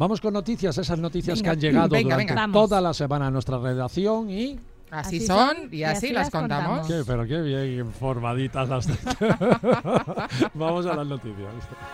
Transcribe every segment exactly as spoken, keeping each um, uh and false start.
Vamos con noticias, esas noticias venga, que han llegado venga, durante venga. toda la semana a nuestra redacción y... Así, Así son son y así, las contamos. contamos. Qué, pero qué bien informaditas las... Vamos a las noticias.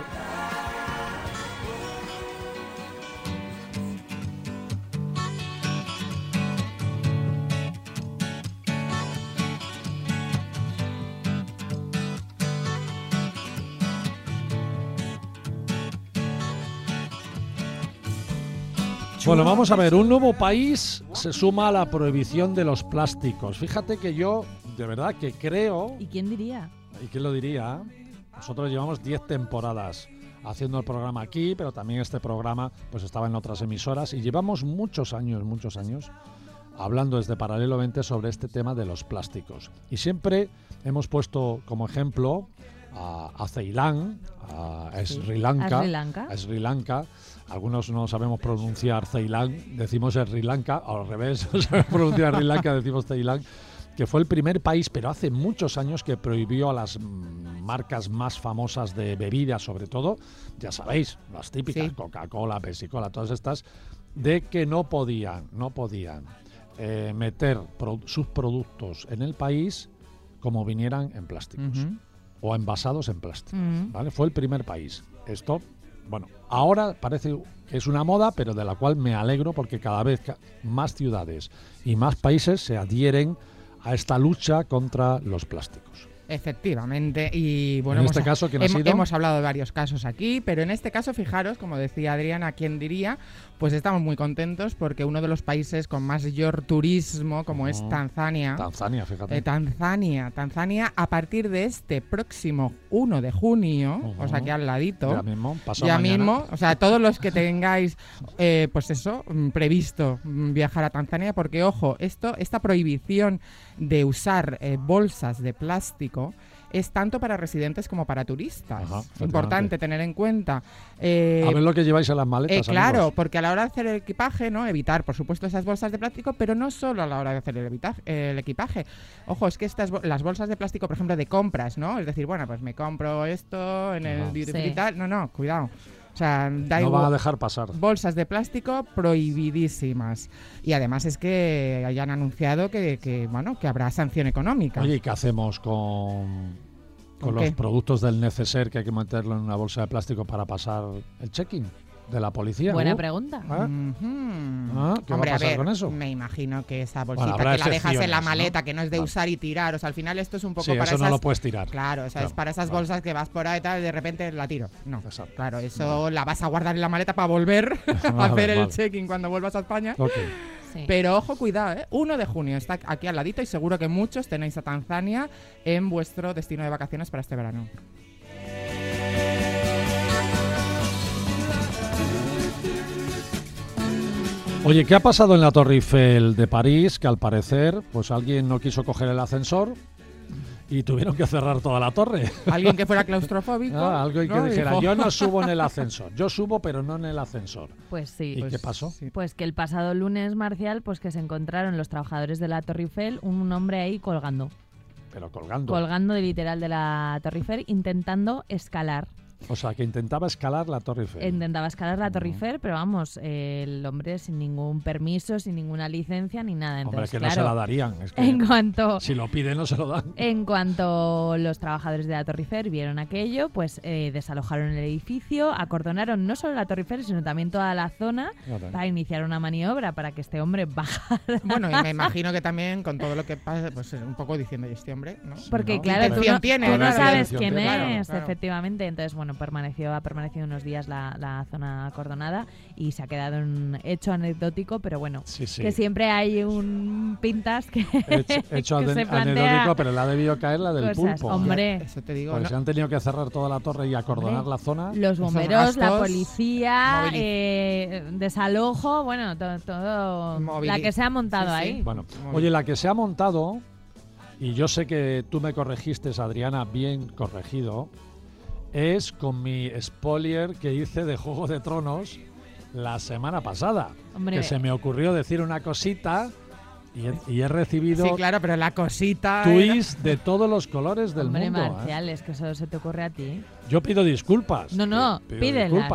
Bueno, vamos a ver, un nuevo país se suma a la prohibición de los plásticos. Fíjate que yo, de verdad, que creo, ¿Y quién diría? y quién lo diría, nosotros llevamos diez temporadas haciendo el programa aquí, pero también este programa pues estaba en otras emisoras y llevamos muchos años, muchos años hablando desde Paralelo veinte sobre este tema de los plásticos. Y siempre hemos puesto como ejemplo a, a Ceilán, a Sí. Sri Lanka, ¿A Sri Lanka? a Sri Lanka. Algunos no sabemos pronunciar Ceilán, decimos Sri Lanka, o al revés, no sabemos pronunciar Sri Lanka, decimos Ceilán, que fue el primer país, pero hace muchos años, que prohibió a las mm, marcas más famosas de bebidas, sobre todo, ya sabéis, las típicas, Sí. Coca-Cola, Pepsi-Cola, todas estas, de que no podían, no podían eh, meter pro- sus productos en el país como vinieran en plásticos Ujú. o envasados en plástico. Mm. ¿Vale? Fue el primer país. Esto, bueno, ahora parece que es una moda, pero de la cual me alegro porque cada vez ca- más ciudades y más países se adhieren a esta lucha contra los plásticos. Efectivamente, y bueno, En hemos, este caso, ¿quién ha hemos, sido? hemos hablado de varios casos aquí, pero en este caso, fijaros, como decía Adriana, ¿quién diría? Pues estamos muy contentos porque uno de los países con mayor turismo, como es Ujú. Tanzania, Tanzania, fíjate. eh, Tanzania, Tanzania, a partir de este próximo uno de junio, Ujú. o sea que al ladito, Ya mismo, pasado ya mañana. mismo, o sea, todos los que tengáis, eh, pues eso, mm, previsto mm, viajar a Tanzania, porque ojo, esto, esta prohibición de usar eh, bolsas de plástico es tanto para residentes como para turistas. Ajá, Es importante efectivamente. tener en cuenta. eh, A ver lo que lleváis en las eh, maletas, claro, amigos. porque a la hora de hacer el equipaje, ¿no? Evitar, por supuesto, esas bolsas de plástico, pero no solo a la hora de hacer el, evita- el equipaje. Ojo, es que estas bo- las bolsas de plástico, por ejemplo, de compras, ¿no? Es decir, bueno, pues me compro esto en el Ajá. duty Sí. free y tal. No, no, cuidado. O sea, da No igual. van a dejar pasar. Bolsas de plástico prohibidísimas. Y además es que hayan anunciado que, que, bueno, que habrá sanción económica. Oye, ¿y qué hacemos con, con ¿Con los qué? productos del neceser que hay que meterlo en una bolsa de plástico para pasar el check-in de la policía? Buena Uh, pregunta. ¿eh? Ujú. Ah, ¿qué va a Hombre, pasar ver, con eso? me imagino que esa Bueno, bolsita habrá que la dejas en la excepciones, ¿no? maleta, que no es de Vale. usar y tirar. O sea, al final esto es un poco Sí, para eso esas... no lo puedes tirar. Claro, o sea, es Claro, para esas vale. bolsas que vas por ahí y tal, y de repente la tiro. No, Exacto. claro, eso la vas a guardar en la maleta para volver a Vale, hacer el vale. check-in cuando vuelvas a España. Ok. Sí. Pero ojo, cuidado, ¿eh? uno de junio está aquí al ladito y seguro que muchos tenéis a Tanzania en vuestro destino de vacaciones para este verano. Oye, ¿qué ha pasado en la Torre Eiffel de París? Que al parecer, pues alguien no quiso coger el ascensor y tuvieron que cerrar toda la torre. Alguien que fuera claustrofóbico. Ah, algo que ¿no? dijera, Dijo- yo no subo en el ascensor. Yo subo, pero no en el ascensor. Pues sí. ¿Y Pues qué pasó? sí. Pues que el pasado lunes, Marcial, pues que se encontraron los trabajadores de la Torre Eiffel un hombre ahí colgando. Pero colgando. Colgando de literal de la Torre Eiffel, intentando escalar. O sea, que intentaba escalar la Torre Eiffel. Intentaba escalar la Torre Eiffel, pero vamos, eh, el hombre sin ningún permiso, sin ninguna licencia ni nada. Hombre, Entonces, que claro, no se la darían. Es que en cuanto... si lo piden, no se lo dan. En cuanto los trabajadores de la Torre Eiffel vieron aquello, pues eh, desalojaron el edificio, acordonaron no solo la Torre Eiffel, sino también toda la zona Fíjate. para iniciar una maniobra para que este hombre bajara. Bueno, y me imagino que también con todo lo que pasa, pues un poco diciendo, ¿y este hombre? ¿no? Porque ¿no? claro, tú Intención no, tiene, tú a no ver, sabes intención quién tiene. es, Claro, claro. efectivamente. Entonces, bueno, permaneció, ha permanecido unos días la, la zona acordonada y se ha quedado un hecho anecdótico, pero bueno, Sí, sí. que siempre hay un pintas que, Hecho, hecho que ade- se plantea anecdótico, pero le ha debido caer la del cosas. pulpo. Hombre, Eso te digo. Porque ¿no? se han tenido que cerrar toda la torre y acordonar Hombre. la zona. los bomberos, la gastos, policía, movili- eh, desalojo, bueno, to- todo, Movili- la que se ha montado Sí, sí. ahí. Bueno, Muy oye, bien. la que se ha montado, y yo sé que tú me corregiste, Adriana, bien corregido, es con mi spoiler que hice de Juego de Tronos la semana pasada. Hombre. Que se me ocurrió decir una cosita y he, y he recibido Sí, claro, pero la cosita. era- tweets de todos los colores del Hombre, mundo. ¿eh? Marcial, es que eso se te ocurre a ti. Yo pido disculpas. No, no, Pido pídelas. disculpas.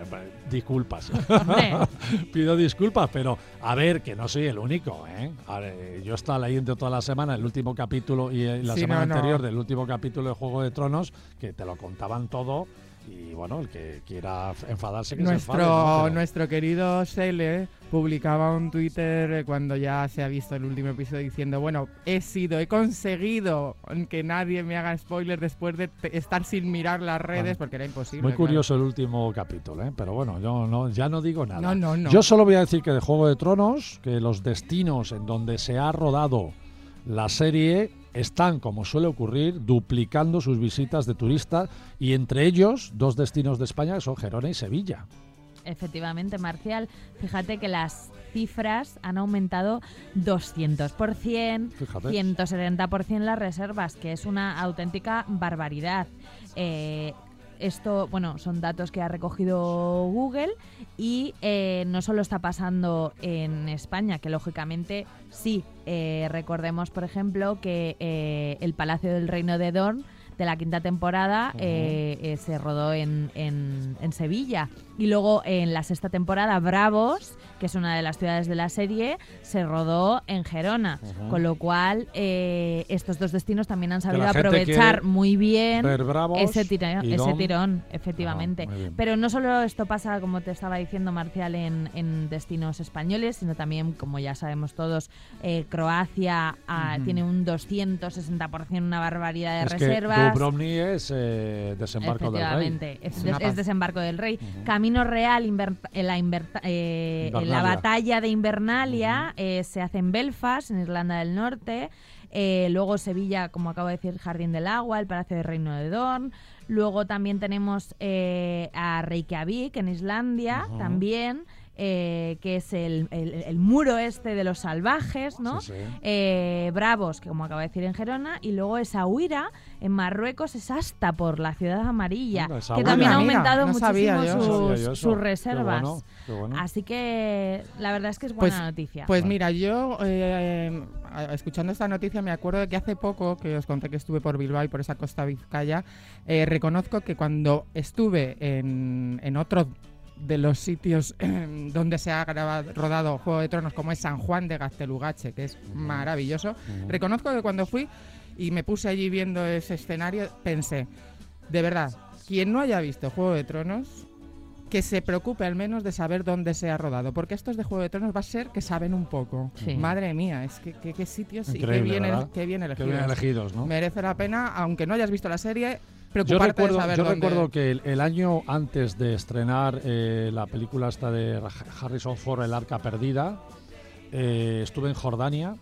disculpas. Hombre. Pido disculpas, pero a ver, que no soy el único, ¿eh? A ver, yo estaba leyendo toda la semana el último capítulo y eh, la Sí, semana no, no. anterior del último capítulo de Juego de Tronos, que te lo contaban todo. Y bueno, el que quiera enfadarse, que Nuestro, se enfade, ¿no? Pero- nuestro querido Sele publicaba un Twitter eh, cuando ya se ha visto el último episodio diciendo, bueno, he sido, he conseguido que nadie me haga spoiler después de te- estar sin mirar las redes, Bueno, porque era imposible. Muy claro. curioso el último capítulo, ¿eh? Pero bueno, yo no, ya no digo nada. No, no, no. Yo solo voy a decir que de Juego de Tronos, que los destinos en donde se ha rodado la serie están, como suele ocurrir, duplicando sus visitas de turistas, y entre ellos dos destinos de España que son Gerona y Sevilla. Efectivamente, Marcial, fíjate que las cifras han aumentado doscientos por ciento, Fíjate. ciento setenta por ciento las reservas, que es una auténtica barbaridad. Eh, esto, bueno, son datos que ha recogido Google y eh, no solo está pasando en España, que lógicamente sí. Eh, recordemos, por ejemplo, que eh, el Palacio del Reino de Dorn de la quinta temporada Ujú. eh, eh, se rodó en, en, en Sevilla. Y luego en la sexta temporada, Bravos, que es una de las ciudades de la serie, se rodó en Gerona. Ujú. Con lo cual, eh, estos dos destinos también han sabido la gente aprovechar quiere muy bien Ver Bravos ese, tira- y ese Dom. tirón, efectivamente. Ah, muy bien. Pero no solo esto pasa, como te estaba diciendo, Marcial, en, en destinos españoles, sino también, como ya sabemos todos, eh, Croacia ah, Ujú. tiene un doscientos sesenta por ciento, una barbaridad de Es reservas. que Dubrovnik es eh, desembarco del Rey. Efectivamente, es, Es una es paz. desembarco del Rey. Ujú. Camino Real, inver- en la, inver- eh, en la Invernalia. batalla de Invernalia, eh, se hace en Belfast, en Irlanda del Norte. Eh, luego Sevilla, como acabo de decir, Jardín del Agua, el Palacio del Reino de Dorn. Luego también tenemos eh, a Reykjavik, en Islandia, Ujú. también. Eh, que es el, el- el muro este de los salvajes, ¿no? Sí, sí. Eh, Bravos, que como acabo de decir, en Gerona, y luego Essaouira en Marruecos, es hasta por la ciudad amarilla, Anda, que Essaouira. también ha Mira, aumentado no sabía muchísimo yo. No sus, sabía yo eso. sus Qué reservas. bueno, qué bueno. Así que la verdad es que es Pues- buena noticia. Pues Vale. mira, yo eh, a- escuchando esta noticia me acuerdo de que hace poco, que os conté que estuve por Bilbao y por esa costa Vizcaya, eh, reconozco que cuando estuve en, en otro de los sitios eh, donde se ha grabado, rodado Juego de Tronos, como es San Juan de Gaztelugache, que es maravilloso, Ujú. reconozco que cuando fui y me puse allí viendo ese escenario, pensé, de verdad, quien no haya visto Juego de Tronos, que se preocupe al menos de saber dónde se ha rodado, porque estos de Juego de Tronos va a ser que saben un poco. Sí. Madre mía, es que qué sitios y qué Increíble, bien, ¿verdad? qué bien Qué elegidos. bien elegidos, ¿no? Merece la pena, aunque no hayas visto la serie, Yo preocuparte recuerdo, de saber yo dónde... recuerdo que el, el año antes de estrenar eh, la película esta de Harrison Ford, El Arca Perdida, eh, estuve en Jordania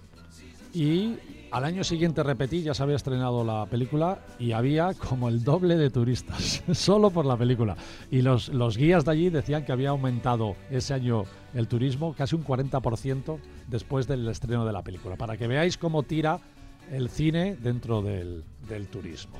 y al año siguiente repetí, ya se había estrenado la película y había como el doble de turistas, solo por la película. Y los, los guías de allí decían que había aumentado ese año el turismo casi un cuarenta por ciento después del estreno de la película, para que veáis cómo tira el cine dentro del, del turismo.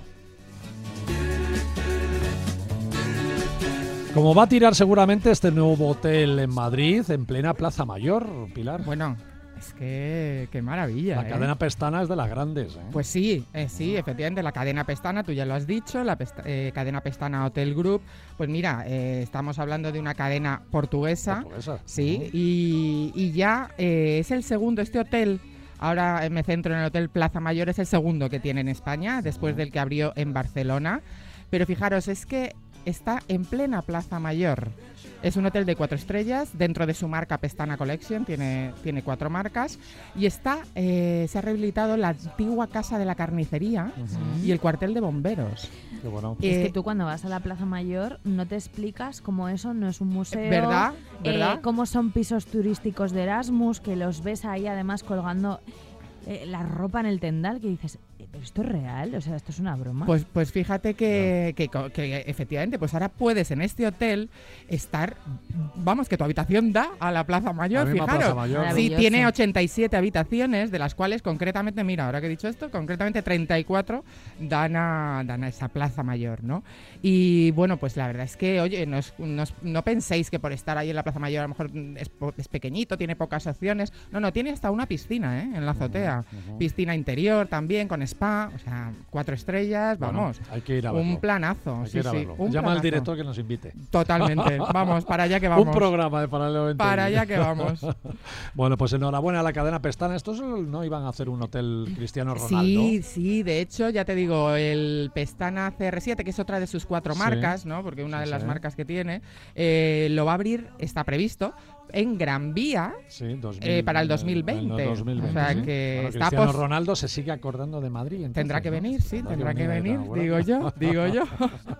Como va a tirar seguramente este nuevo hotel en Madrid, en plena Plaza Mayor, Pilar. Bueno, es que qué maravilla. La ¿eh? cadena Pestana es de las grandes, ¿eh? Pues sí, eh, sí, efectivamente, la cadena Pestana, tú ya lo has dicho, la pesta- eh, cadena Pestana Hotel Group. Pues mira, eh, estamos hablando de una cadena portuguesa. Portuguesa. Sí, Ujú. y, y ya eh, es el segundo, este hotel, ahora eh, me centro en el Hotel Plaza Mayor, es el segundo que tiene en España, después del que abrió en Barcelona. Pero fijaros, es que está en plena Plaza Mayor. Es un hotel de cuatro estrellas, dentro de su marca Pestana Collection, tiene, tiene cuatro marcas, y está eh, se ha rehabilitado la antigua casa de la carnicería Ujú. y el cuartel de bomberos. Qué bueno. Y es Eh, que tú cuando vas a la Plaza Mayor no te explicas cómo eso no es un museo. ¿Verdad? eh, ¿Verdad? cómo son pisos turísticos de Erasmus, que los ves ahí además colgando eh, la ropa en el tendal, que dices, "Eh, ¿pero esto es real? O sea, ¿esto es una broma?". Pues, pues fíjate que, que, co- que efectivamente, pues ahora puedes en este hotel estar, vamos, que tu habitación da a la Plaza Mayor, La misma fijaros. Plaza Mayor, ¿no? Sí, Maravilloso. tiene ochenta y siete habitaciones, de las cuales concretamente, mira, ahora que he dicho esto, concretamente treinta y cuatro dan a, dan a esa Plaza Mayor, ¿no? Y bueno, pues la verdad es que, oye, no, es- no es- no penséis que por estar ahí en la Plaza Mayor a lo mejor es, po- es pequeñito, tiene pocas opciones. No, no, tiene hasta una piscina, ¿eh? En la azotea. Ujú. Piscina interior también, con spa spa, o sea, cuatro estrellas, Bueno, vamos. hay que ir a verlo. Un planazo, Hay que sí, ir a sí. verlo. Un Llama al planazo. director que nos invite. Totalmente. Vamos, para allá que vamos. Un programa de Paralelo veinte. Para allá que vamos. Bueno, pues enhorabuena a la cadena Pestana. Estos no iban a hacer un hotel Cristiano Ronaldo. Sí, sí, de hecho, ya te digo, el Pestana C R siete, que es otra de sus cuatro Sí. marcas, ¿no? Porque una Sí, de las sí. marcas que tiene, eh, lo va a abrir, está previsto, en Gran Vía Sí, dos mil, eh, para el dos mil en veinte. el dos mil veinte, O sea sí. que Bueno, está Cristiano pos- Ronaldo se sigue acordando de Madrid. Entonces, Tendrá que ¿no? venir, sí, tendrá que venir, ahora. digo yo, digo yo.